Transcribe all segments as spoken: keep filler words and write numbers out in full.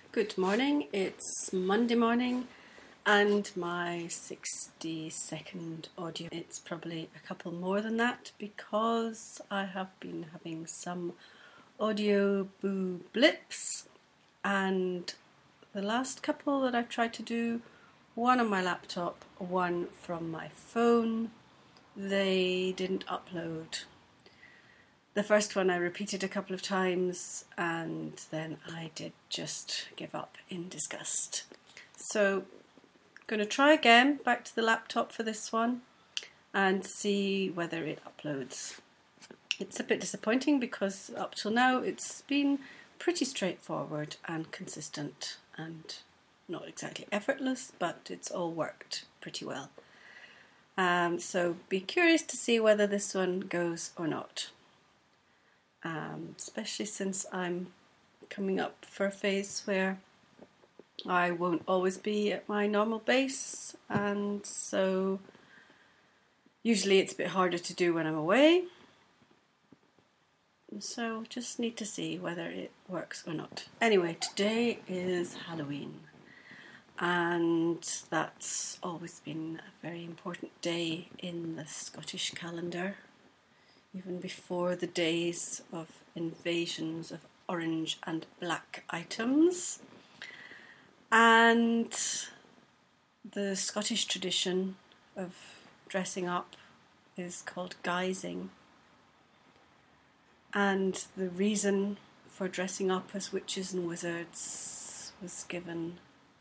Good morning, it's Monday morning and my sixty second audio. It's probably a couple more than that because I have been having some audio boo blips, and the last couple that I've tried to do, one on my laptop, one from my phone, they didn't upload. The first one I repeated a couple of times and then I did just give up in disgust. So I'm going to try again, back to the laptop for this one and see whether it uploads. It's a bit disappointing because up till now it's been pretty straightforward and consistent and not exactly effortless, but it's all worked pretty well. Um, so be curious to see whether this one goes or not. Um, especially since I'm coming up for a phase where I won't always be at my normal base, and so usually it's a bit harder to do when I'm away. So just need to see whether it works or not. Anyway, today is Halloween, and that's always been a very important day in the Scottish calendar. Even before the days of invasions of orange and black items. And the Scottish tradition of dressing up is called guising. And the reason for dressing up as witches and wizards was given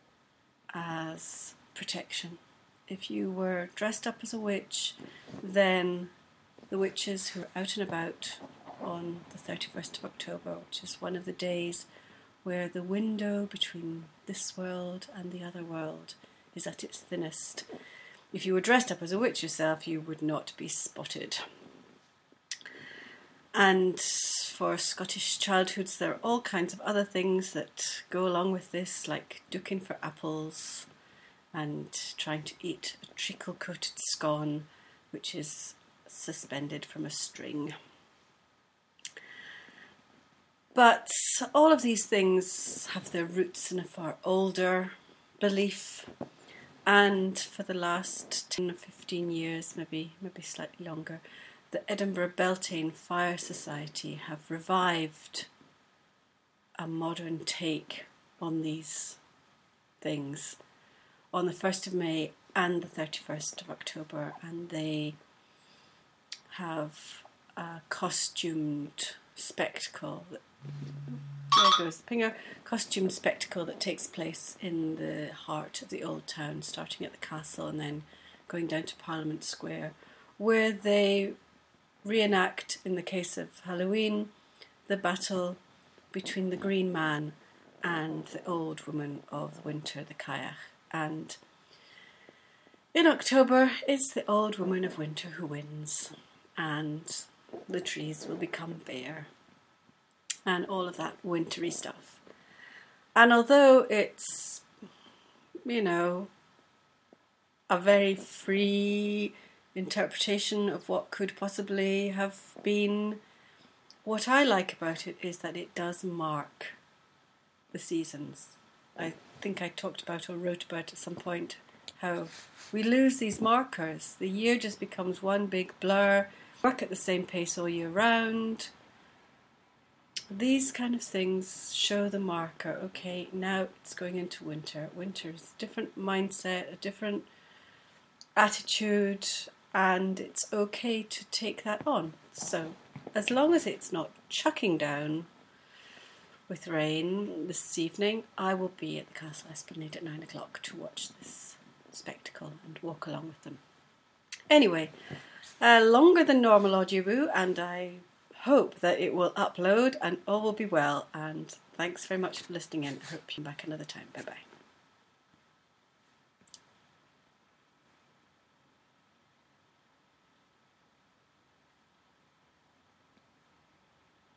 as protection. If you were dressed up as a witch, then the witches who are out and about on the thirty-first of October, which is one of the days where the window between this world and the other world is at its thinnest. If you were dressed up as a witch yourself, you would not be spotted. And for Scottish childhoods, there are all kinds of other things that go along with this, like ducking for apples and trying to eat a treacle-coated scone, which is suspended from a string. But all of these things have their roots in a far older belief, and for the last ten or fifteen years, maybe maybe slightly longer, the Edinburgh Beltane Fire Society have revived a modern take on these things on the first of May and the thirty-first of October, and they have a costumed spectacle that, there goes the pinger, costumed spectacle that takes place in the heart of the old town, starting at the castle and then going down to Parliament Square, where they reenact, in the case of Halloween, the battle between the Green Man and the Old Woman of Winter, the Cailleach. And in October, it's the Old Woman of Winter who wins, and the trees will become bare, and all of that wintry stuff. And although it's, you know, a very free interpretation of what could possibly have been, what I like about it is that it does mark the seasons. I think I talked about or wrote about at some point how we lose these markers. The year just becomes one big blur. Work at the same pace all year round. These kind of things show the marker. Okay, now it's going into winter. Winter is a different mindset, a different attitude, and it's okay to take that on. So, as long as it's not chucking down with rain this evening, I will be at the Castle Esplanade at nine o'clock to watch this spectacle and walk along with them. Anyway, uh, longer than normal audioboo, and I hope that it will upload and all will be well. And thanks very much for listening in. I hope you're back another time. Bye bye.